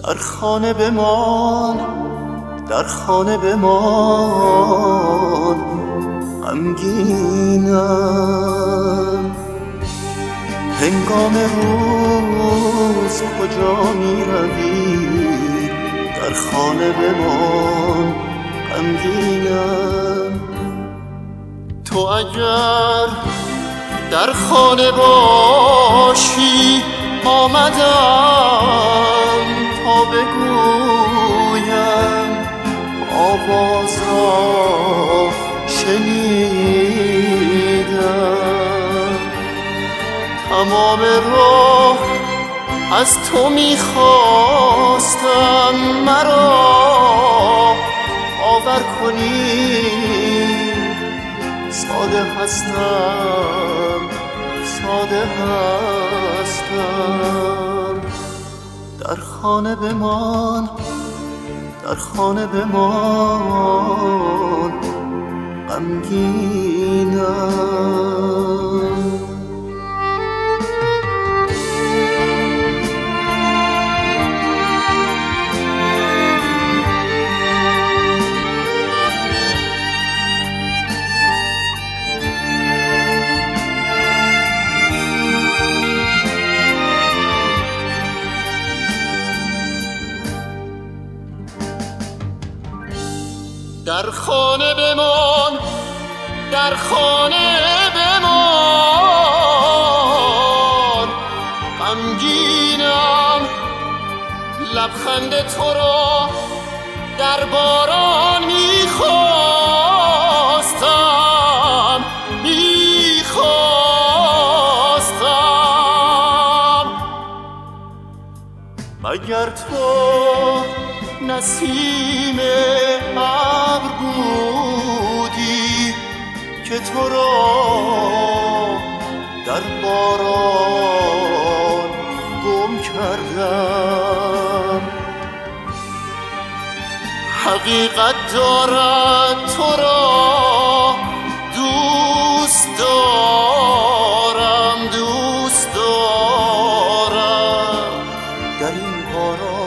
در خانه بمان، در خانه بمان، غمگینم. هنگام روز کجا می روی؟ در خانه بمان، غمگینم. تو اگر در خانه باشی آمدم تا بگویم آواز را شنیدم. تمام راه از تو میخواستم مرا باور کنی. ساده هستم، ساده هستم. در خانه بمان، در خانه بمان، غمگینم. در خانه بمان، در خانه بمان، غمگینم. لبخند تو را در باران میخواستم، میخواستم. مگر تو نسیم ابر بودی که تو را در باران گم کردم؟ حقیقت دارد تو را دوست دارم، دوست دارم. در این باران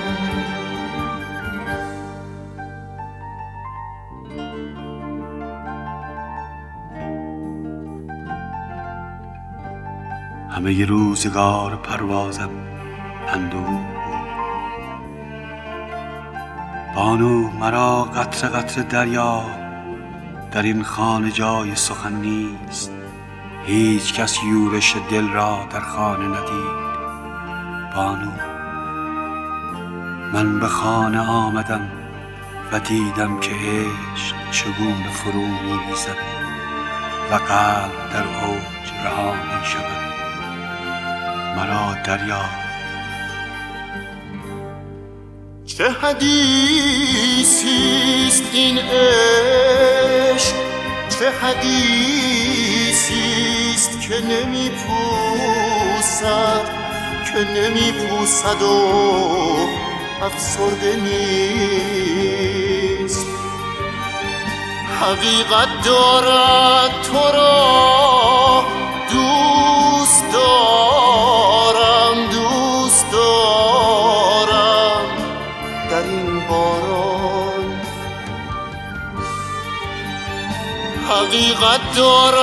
همه ی روزگار پروازم اندوه بود. بانو مرا قطره قطره دریا، در این خانه جای سخن نیست. هیچ کس یورش دل را در خانه ندید. بانو من به خانه آمدم و دیدم که عشق چگونه فرو می ریزد و قلب در اوج رها می شود. مرا دریا چه حدیثیست این عشق، چه حدیثیست که نمی پوسد، که نمی پوسد و افسرده نیست. حقیقت دارد تو را دوست دارم، دوست دارم. در این باران حقیقت دارد